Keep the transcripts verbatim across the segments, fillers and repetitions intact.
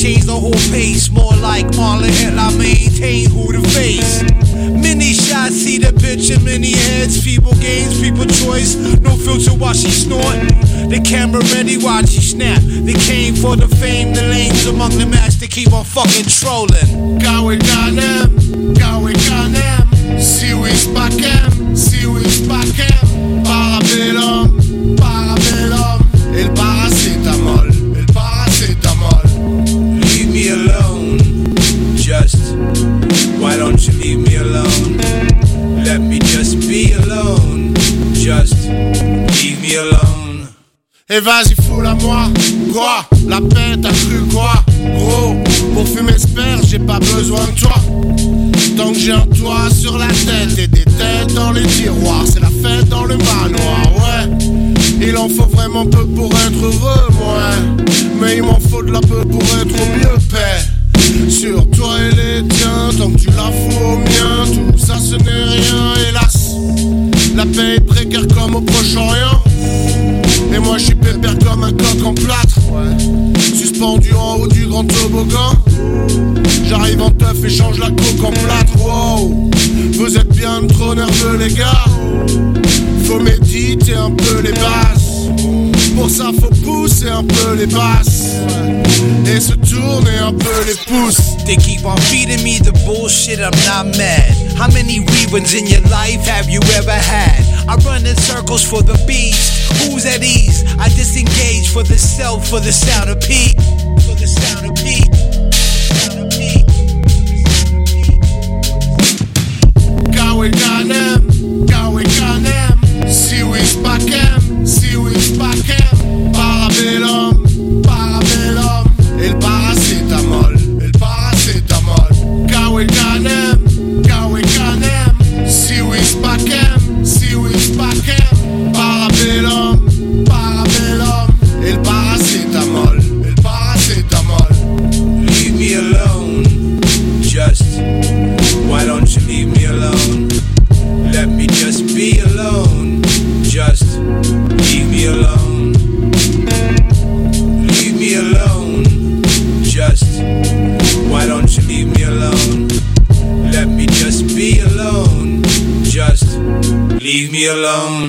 change the whole pace. More like Marlon Hill, I maintain who to face. Many shots, see the picture, many heads. People games, people choice. No filter while she snort. The camera ready, watch she snap. They came for the fame, the lanes among the match. They keep on fucking trolling. Gawe Ganem, Gawe Ganem. Si oui, spakem, si oui, spakem. Parabellum, parabellum. Et le paracétamol, et le paracétamol. Leave me alone, just. Why don't you leave me alone? Let me just be alone, just. Leave me alone. Et vas-y, fous-la moi. Quoi? La paix, t'as cru quoi? Gros, pour fumer sperme, j'ai pas besoin de toi. Tant que j'ai un toit sur la tête et des têtes dans les tiroirs, c'est la fête dans le manoir, ouais. Il en faut vraiment peu pour être heureux, moi. Mais il m'en faut de la peu pour être au mieux, paix. Sur toi et les tiens, tant que tu la fous au mien, tout ça ce n'est rien, hélas. La paix est précaire comme au Proche-Orient. Et moi je suis pépère comme un coq en plâtre, ouais. Suspendu en haut du grand toboggan. J'arrive en teuf et change la coque en plâtre, wow. Vous êtes bien trop nerveux les gars. Faut méditer un peu les bases. Pour ça faut pousser un peu les basses. Et se tourner un peu les pouces. They keep on feeding me the bullshit, I'm not mad. How many reruns in your life have you ever had? I run in circles for the beats. Who's at ease? I disengage for the self, for the sound of Pete. For the sound of Pete. Gawe Ganem, Gawe Ganem. Si oui, spakem, si oui, spakem. Parabellum, parabellum. Et le paracétamol, et le paracétamol. Gawe Ganem, Gawe Ganem. Si oui, spakem, si oui, spakem. Parabellum, parabellum. Et le paracétamol, et le paracétamol. Leave me alone, just. Why don't you leave me alone? Let me just be alone, just. Leave me alone. Leave me alone, just. Why don't you leave me alone? Let me just be alone, just. Leave me alone.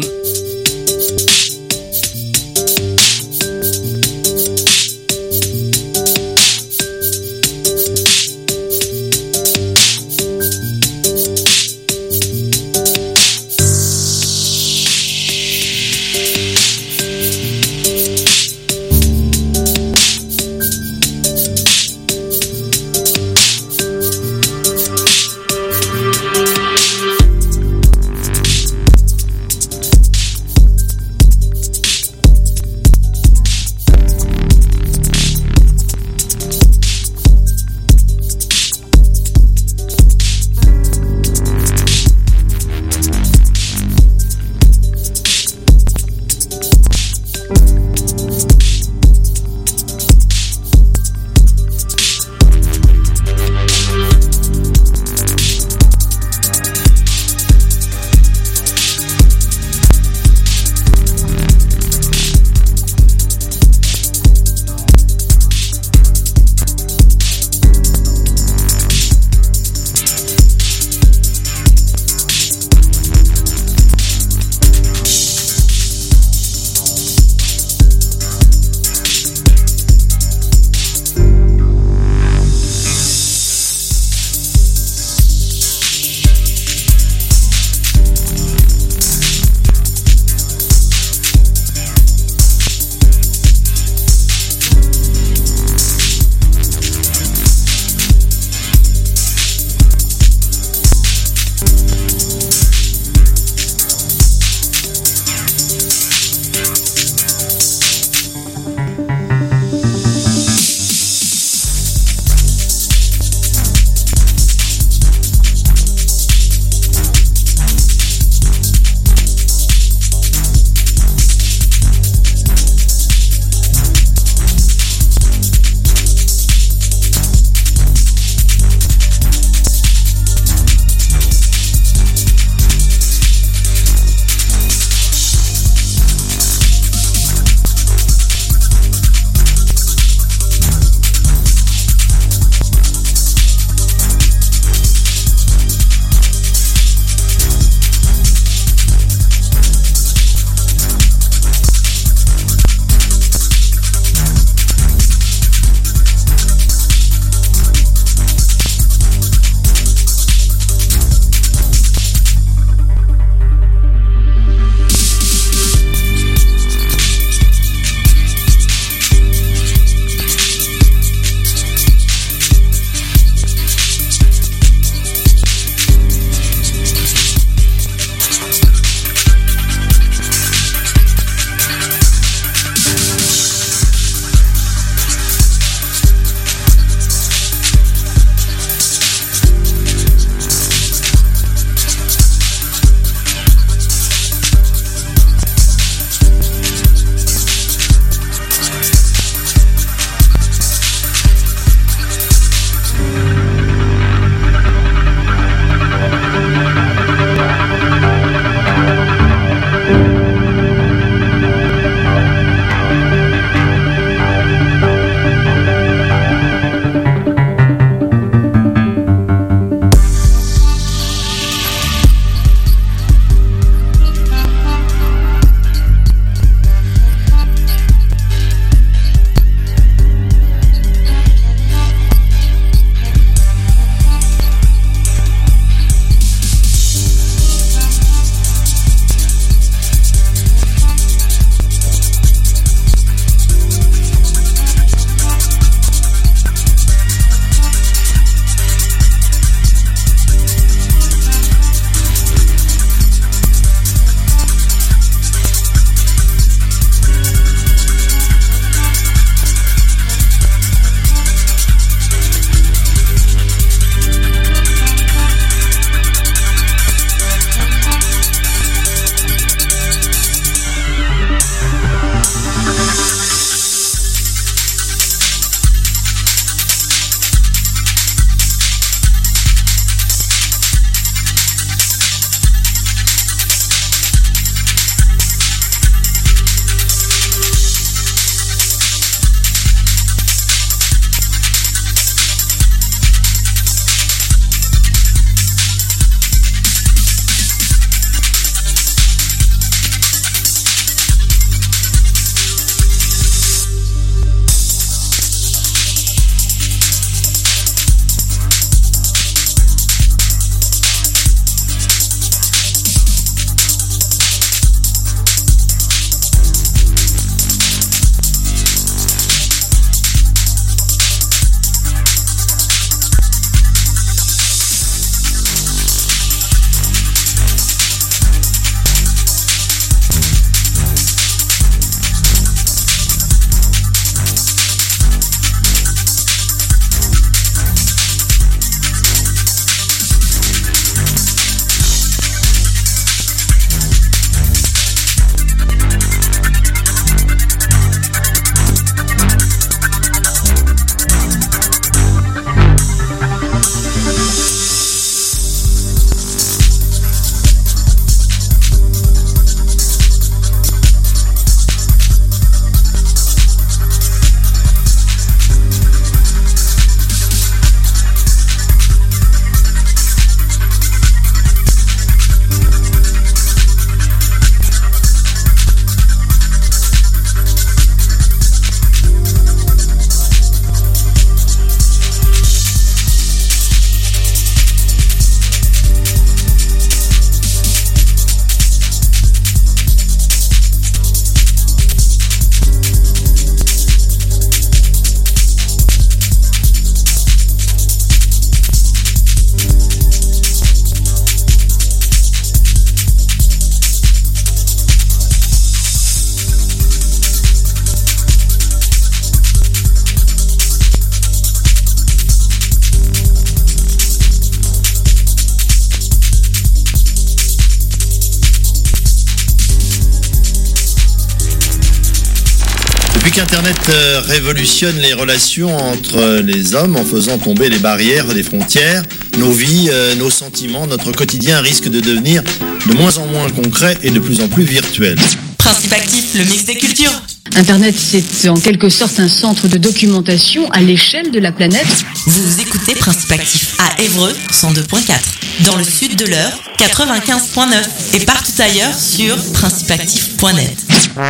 Depuis qu'Internet euh, révolutionne les relations entre les hommes en faisant tomber les barrières des frontières, nos vies, euh, nos sentiments, notre quotidien risque de devenir de moins en moins concret et de plus en plus virtuel. Principe actif, le mix des cultures. Internet, c'est en quelque sorte un centre de documentation à l'échelle de la planète. Vous écoutez Principe actif à Évreux, cent deux point quatre. Dans le sud de l'Eure, quatre-vingt-quinze point neuf. Et partout ailleurs sur principe actif point net.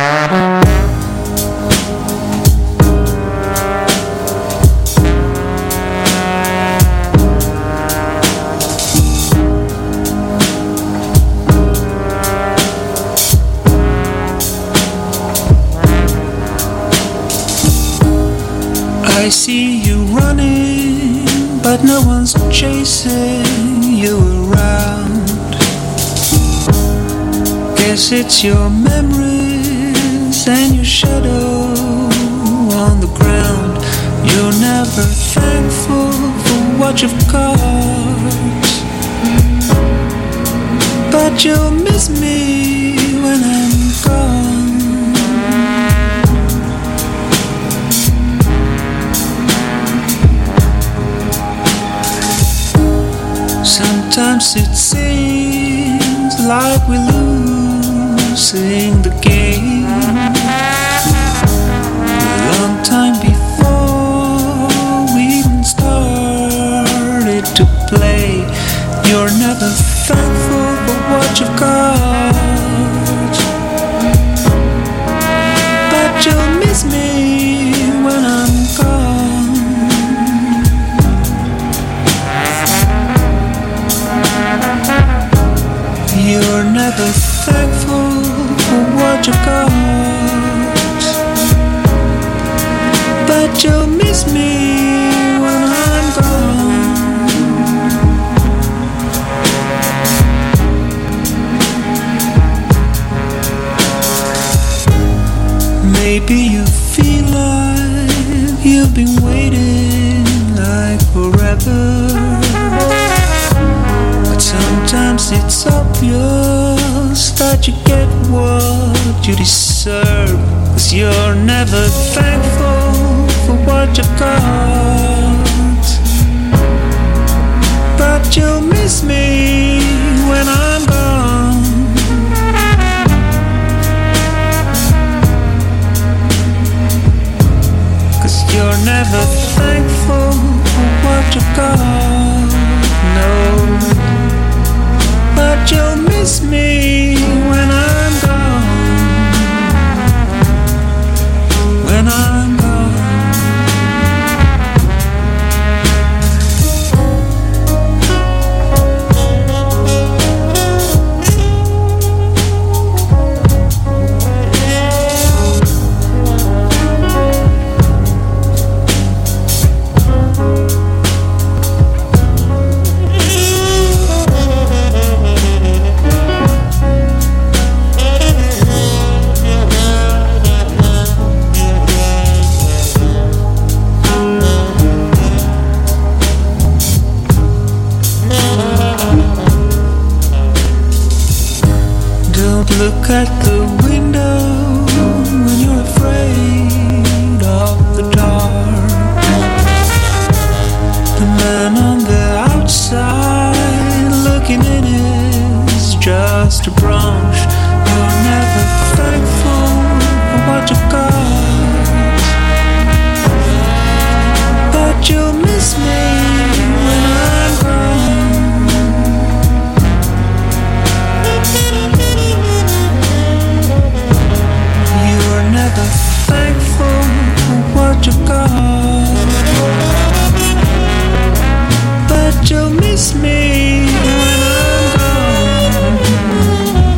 I see you running, but no one's chasing you around. Guess it's your memories and your shadow on the ground. You're never thankful for what you've got, but you'll miss me when I'm gone. Sometimes it seems like we're losing the game. A long time before we even started to play. You're never thankful for what you've got, but you'll miss me when I'm gone. You're never thankful for what you've got, but you'll miss me when I'm gone. Maybe you feel like you've been waiting like forever, sometimes it's obvious that you get what you deserve, 'cause you're never thankful for what you got, but you'll miss me when I'm gone. 'Cause you're never thankful for what you got, no, but you'll miss me when I'm gone, when I'm gone. Look at the window when you're afraid of the dark. The man on the outside looking in is just a branch. You're never thankful for what you've got, but you'll miss me when I'm gone. Never thankful for what you got, but you'll miss me when I'm gone.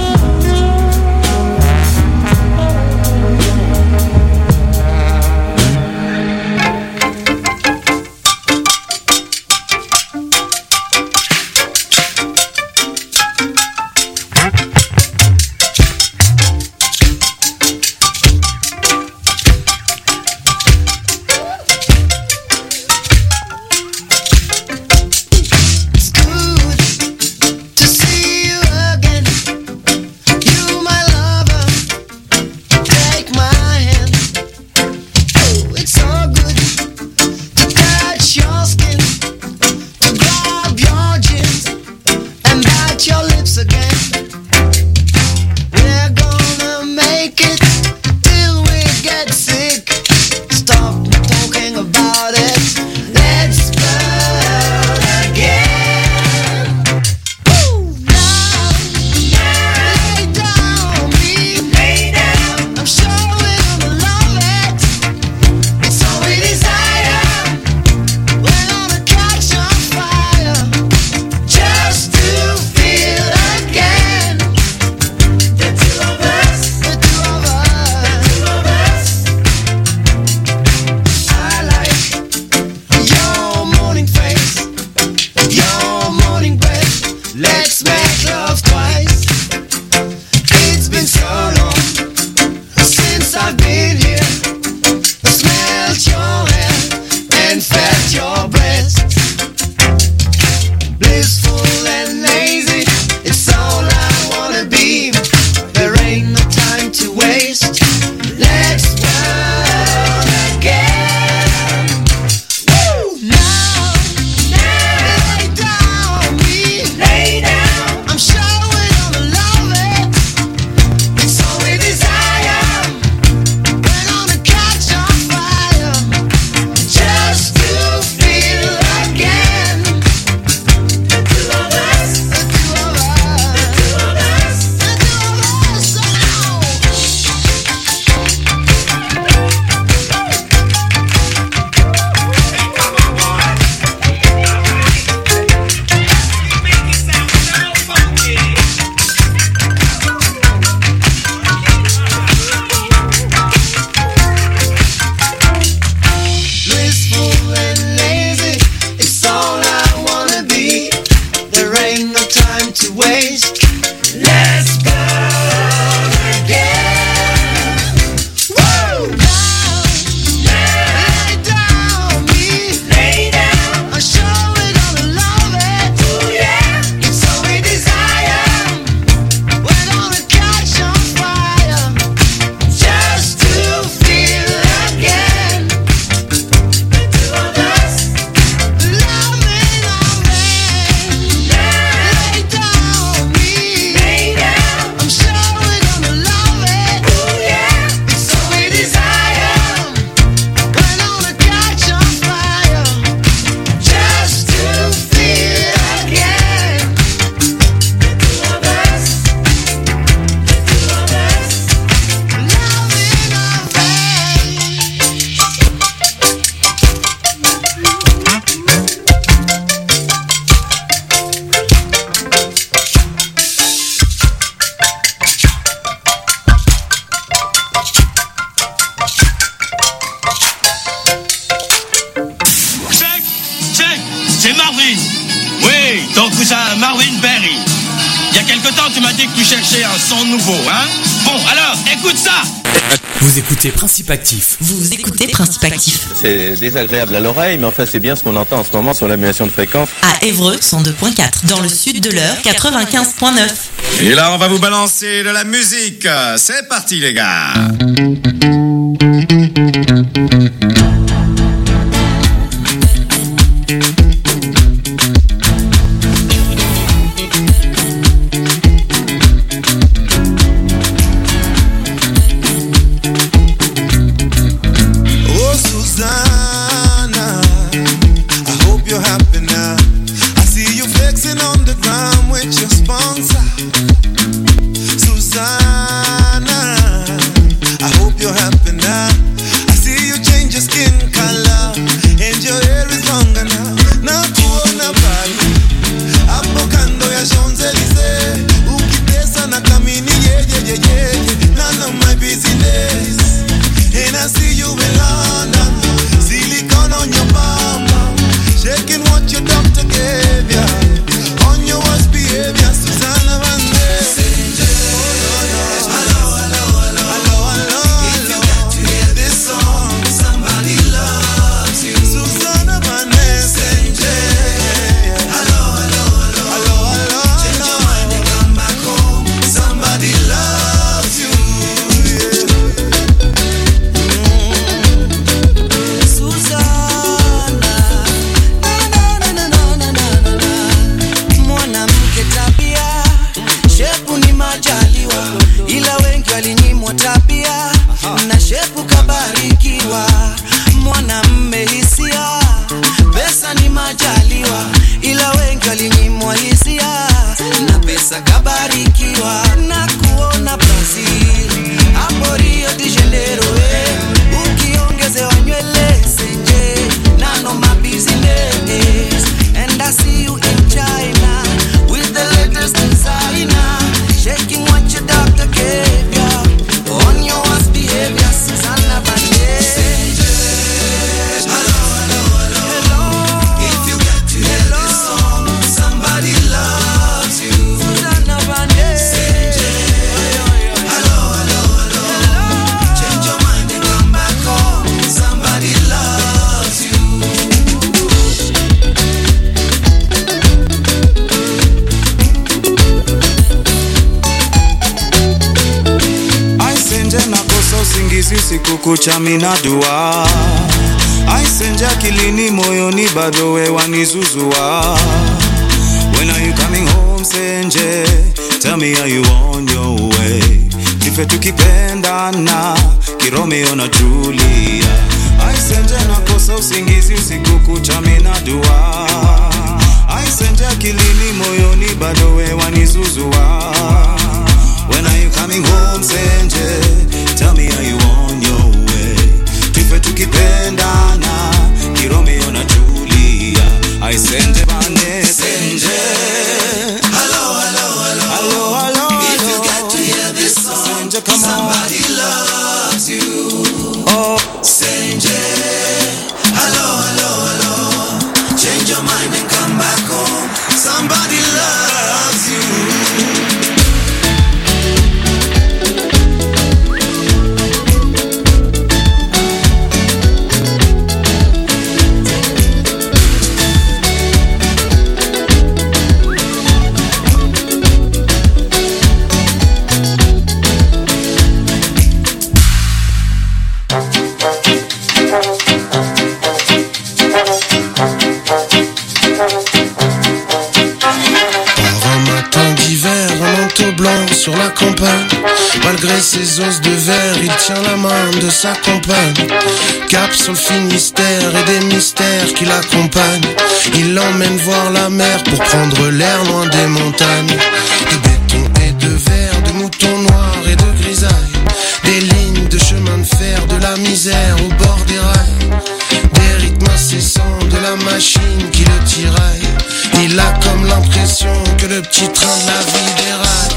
touch your skin, to grab your jeans and bite your lips again. We're gonna make it till we get sick. Stop talking about it. Let's burn again. Woo! Now, lay down me, lay down. I'm sure we're gonna love it. It's all we desire. We're gonna catch on fire, just to feel again. The two of us, the two of us, the two of us. I like your morning face, your morning breath. Let's make love twice. It's been so long since I've been here. I smelled your hair and felt your breast. Blissful and lazy, it's all I wanna be. There ain't no time to waste. Let's run again. Woo! Now, lay down me, lay down. I'm sure we're gonna love it. It's all we desire. We're gonna catch on fire, just to feel again. The two of us, the two of us, the two of us, the two of us. Oh. Blissful and lazy, it's all I wanna be. There ain't no time to waste. Let's burn again. Woo! Now, lay down me, lay down. I'm sure we're gonna love it. Ooh yeah, it's all we desire. We're gonna catch on fire, just to feel again. The two of us, loving our way. Lay down me, lay down. I'm sure we're gonna love it. Ooh yeah, it's all we desire. We're gonna catch on fire, just to feel again. The two of us, the two of us, loving our Check, check, c'est Marvin. Oui, ton cousin Marvin Berry. Il y a quelque temps, tu m'as dit que tu cherchais un son nouveau, hein? Bon, alors, écoute ça. Vous écoutez Principe Actif. Vous écoutez Principe Actif C'est désagréable à l'oreille, mais enfin c'est bien ce qu'on entend en ce moment sur l'annulation de fréquence. à Évreux cent deux point quatre, dans le sud de l'Eure quatre-vingt-quinze point neuf. Et là, on va vous balancer de la musique. C'est parti, les gars. Oh, Susanna, I hope you're happy now. I see you flexing on the ground with your sponsor. Susanna, I hope you're happy now. I see kucha mina dua, aisenja kilini moyoni bado we wanizuzua. When are you coming home Senje? Tell me are you on your way? Kife tukipendana Kiromeo na Julia. Aisenje nakosa usingizi usiku kucha mina dua, aisenje kilini moyoni bado we wanizuzua. When are you coming home Senje? Tell me are you on your way? Kife tukipendana Kiromeo na Julia. Aisenje bane Senje. Hello, hello, hello, hello, hello, hello. If you get to hear this song, Senje, come somebody on. Loves you. Oh, Senje. Hello, hello, hello. Change your mind and come back home. Somebody loves you. Sur la campagne, malgré ses os de verre, il tient la main de sa compagne. Cap sur le Finistère et des mystères qui l'accompagnent. Il l'emmène voir la mer pour prendre l'air loin des montagnes. De béton et de verre, de moutons noirs et de grisailles. Des lignes de chemin de fer, de la misère au bord des rails. Des rythmes incessants de la machine qui le tiraille. Il a comme l'impression que le petit train de la vie déraille.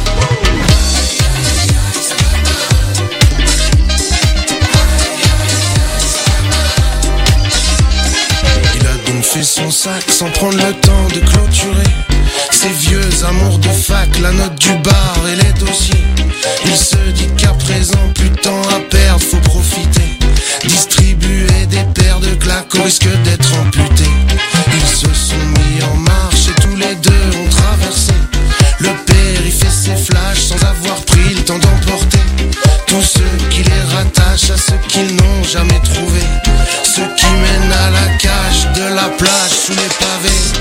Fait son sac sans prendre le temps de clôturer ses vieux amours de fac, la note du bar et les dossiers. Il se dit qu'à présent plus de temps à perdre, faut profiter. Distribuer des paires de claques au risque d'être amputés. Ils se sont mis en marche et tous les deux ont traversé. Le père il fait ses flashs sans avoir pris le temps d'emporter tous ceux qui les rattachent à ceux qu'ils n'ont jamais trouvé. Ceux qui mènent à la cage de la plage sous les pavés.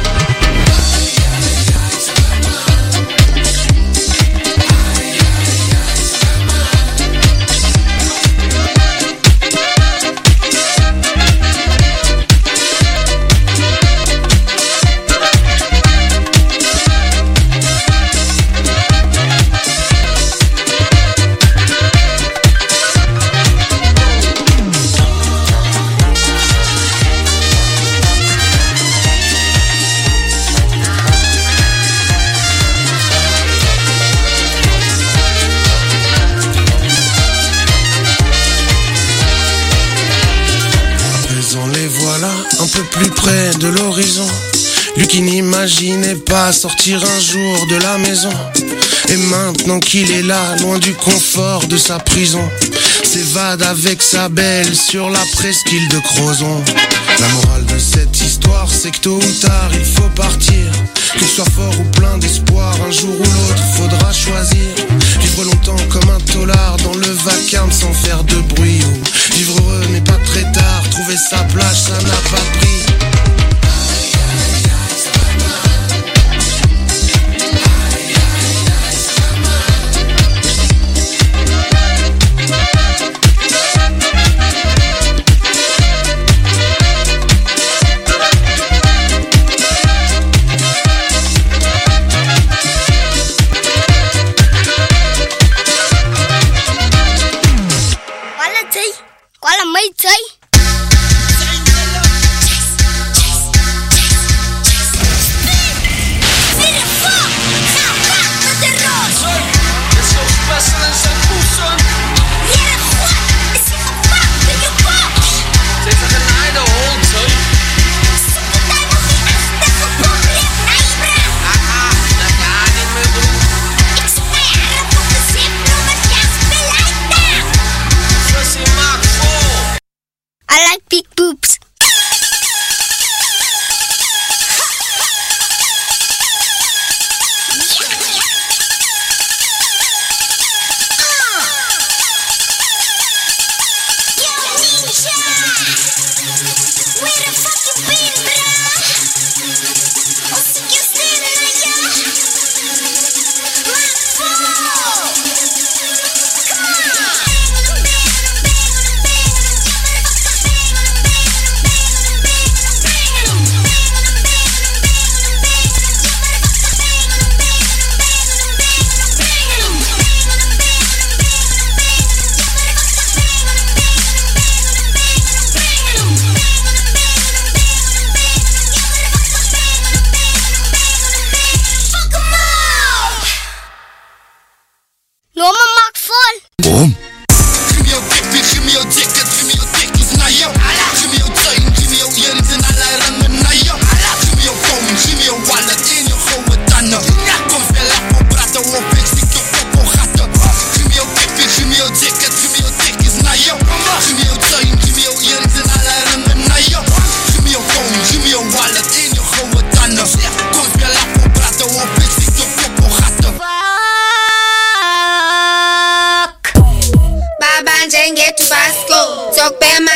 Un peu plus près de l'horizon, lui qui n'imaginait pas sortir un jour de la maison. Et maintenant qu'il est là, loin du confort de sa prison, s'évade avec sa belle sur la presqu'île de Crozon. La morale de cette histoire, c'est que tôt ou tard il faut partir. Qu'il soit fort ou plein d'espoir, un jour ou l'autre faudra choisir. Vivre longtemps comme un tolard dans le vacarme sans faire de bruit, ou vivre heureux mais pas très tard, trouver sa plage ça n'a pas pris. Qual a mấy chơi?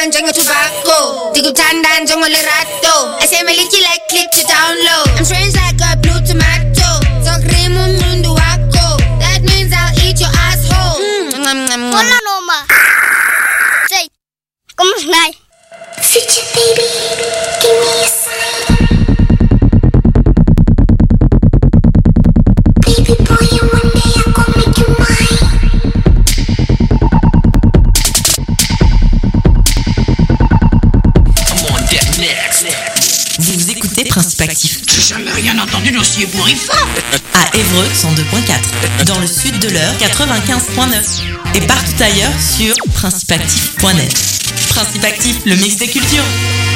njenge tobacco. Dikuthanda njengolerato. I say meliki like click to download. I'm strange like a blue tomato. So cream umundu wako. That means I'll eat your asshole. Mm. Hola Noma. Say, ¿cómo estás? Future baby, give me a sign. Baby boy, and one day I'm gonna make you mine. I'm on deck next. Vous écoutez Principe Actif. J'ai jamais rien entendu d'aussi ébouriffant. À Évreux cent deux point quatre. Dans le sud de l'Eure quatre-vingt-quinze point neuf. Et partout ailleurs sur principe actif point net. Principe Actif, le mix des cultures.